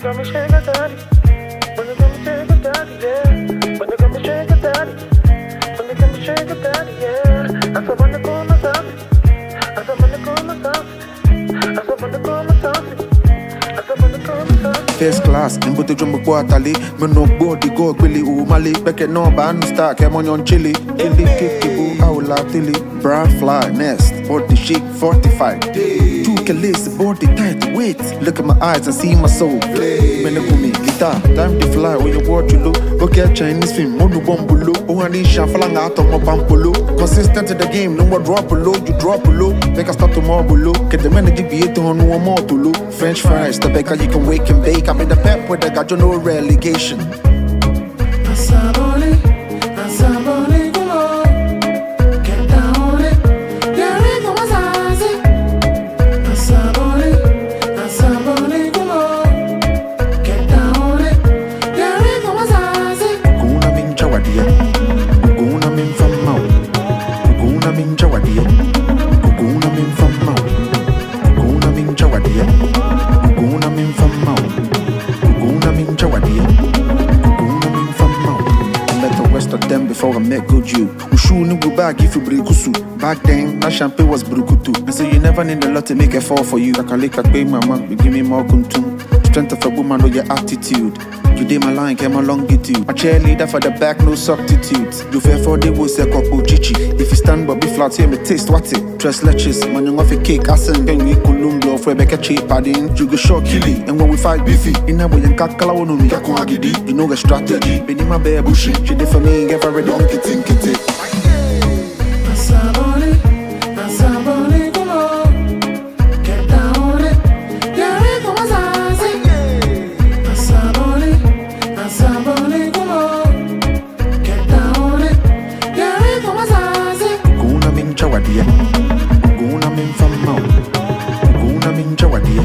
got me sugar daddy. When you got me sugar daddy, yeah. When you got me sugar daddy. When you got me sugar daddy, yeah. I said when you call my sauce. I said when you call my sauce. I said when you call my sauce. I said when you call my sauce. First class, in bote jumbo kwa tali. Me no body go kwili umali. Beke no ban star, kem on yon chili. Kili kiki boo, aula tili. Bra fly, nest, body chic, 45. Two kelis, body tight, wait. Look at my eyes and see my soul. Mene kumi, guitar, time to fly. When you watch you look, okay Chinese film, monu bombulo. Oh honey, shafalanga out of my pampolo. Consistent in the game, no more drop below. You drop below, make us start tomorrow below. Get the energy be it on no more to low. French fries, the baker you can wake and bake. I'm in the pep with the got you no relegation. Asabone, come on. Get down on it. There is no wasazi. Asabone, come on. Get down on it. There is no wasazi. Guna min chawadia. Guna min from mouth. Guna min chawadia. Guna min from mouth. Guna min chawadia. Guna min from mouth. Guna min chawadia. Guna min from mouth. I met the rest of them before I met good you. Ushu ni bag if you brikusu. Back then, that champagne was brukutu. And so you never need a lot to make it fall for you. Like a lick, pay mama, you give me more kuntum. Strength of a woman or your attitude. You did my line, came along with you. A cheerleader for the back, no substitutes. You fair for the wood, say kopo chichi. If you stand but be flat, here me taste what it. Trust letches, man, you off a cake, assen. Then we kulumbo, for Rebecca cheap padding. You go short killy, and when we fight beefy. In a way, and kakala wonu mi kakwa gidi. You know the strategy. Beni my bear bushy. She did for me, get for a donkey, think it. Asabone, come on. Get down on it. There is no wasazi. Asabone, come on. Get down on it. There is no wasazi. Guna min chawadia. Guna min from mouth. Guna min chawadia.